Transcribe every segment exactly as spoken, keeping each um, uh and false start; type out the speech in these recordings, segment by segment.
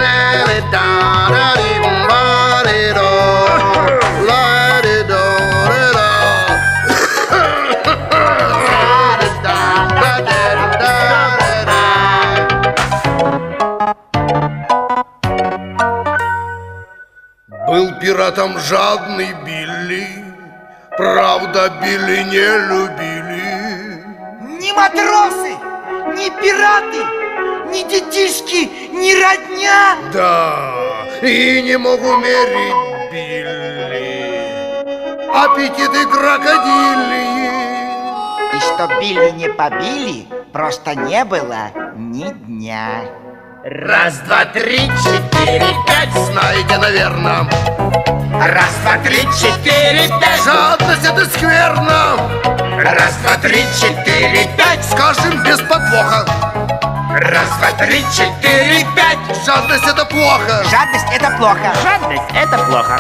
Был пиратом жадный Билли, правда, Билли не любили. Ни матросы, ни пираты, ни детишки, ни родня. Да, и не мог умерить Билли аппетиты крокодилии. И что Билли не побили, просто не было ни дня. Раз, два, три, четыре, пять. Знаете, наверное. Раз, два, три, четыре, пять. Жадность — это скверно. Раз, два, три, четыре, пять. Скажем без подвоха. Раз, два, три, четыре, пять. Жадность — это плохо. Жадность — это плохо. Жадность — это плохо.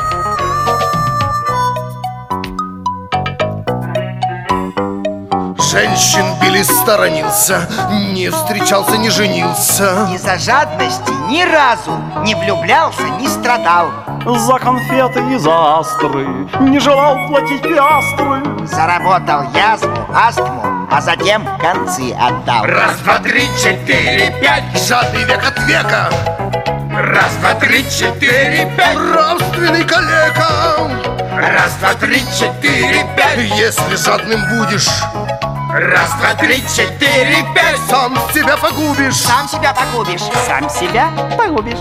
Женщин Билли сторонился, не встречался, не женился. Из-за жадности ни разу не влюблялся, не страдал. За конфеты и за астры не желал платить пиастры. Заработал язву, астму, а затем концы отдал. Раз, два, три, четыре, пять. Жадный век от века. Раз, два, три, четыре, пять. Нравственный калека. Раз, два, три, четыре, пять. Если жадным будешь, раз, два, три, четыре, пять. сам себя погубишь. Сам себя погубишь. Сам себя погубишь.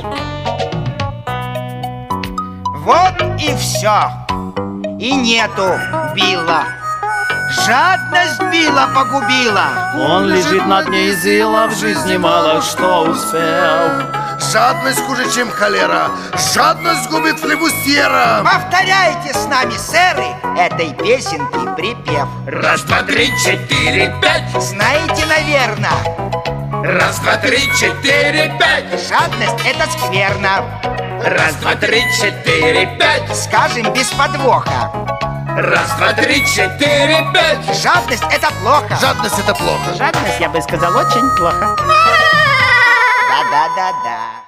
Вот и все. И нету Билла. Жадность Билла погубила. Он лежит на дне изила, в жизни мало что успел. Жадность хуже, чем холера. Жадность губит флебустьера. Повторяйте с нами, сэры, этой песенки припев. Раз, два, три, четыре, пять. Знаете, наверное, Раз, два, три, четыре, пять. жадность — это скверно. Раз, два, три, четыре, пять. Скажем без подвоха. Раз, два, три, четыре, пять. Жадность — это плохо. Жадность — это плохо. Жадность, я бы сказал, очень плохо. Да-да-да-да.